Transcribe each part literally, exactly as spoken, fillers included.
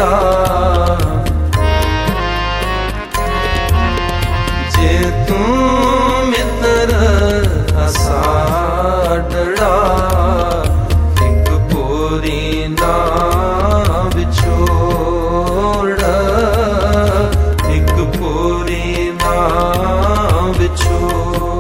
जे तू मित्र असाडड़ा एक पूरी ना बिछोड़ एक पूरी ना बिछोड़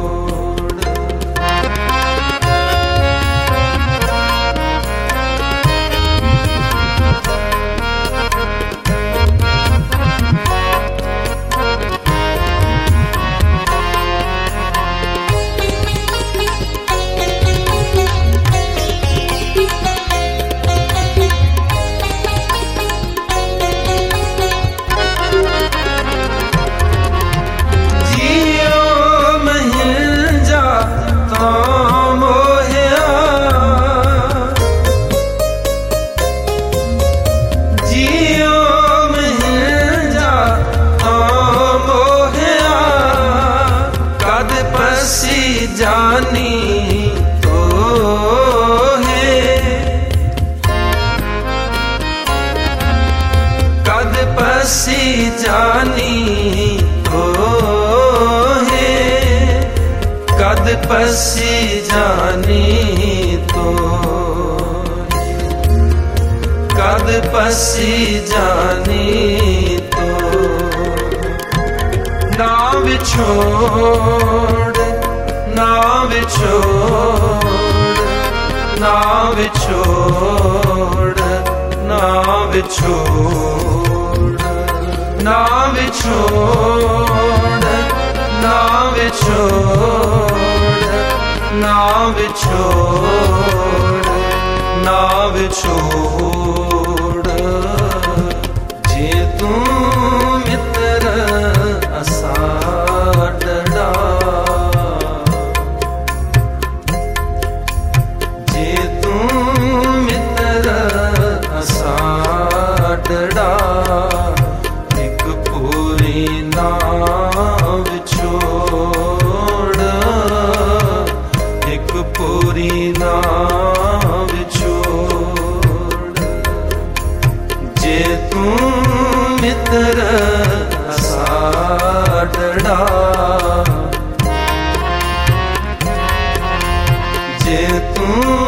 जानी तो है कद पसी जानी तो है कद पसी जानी तो कद पसी जानी तो ना बिछोड़ ना बिछोड़ ना बिछोड़ ना बिछोड़ ना बिछोड़ ना बिछोड़ ना बिछोड़ ना बिछोड़ जे तू मित्र असाडड़ा असाडड़ा एक पूरी ना बिछोड़ एक पूरी ना बिछोड़ जे तू मित्र असाडड़ा जे तू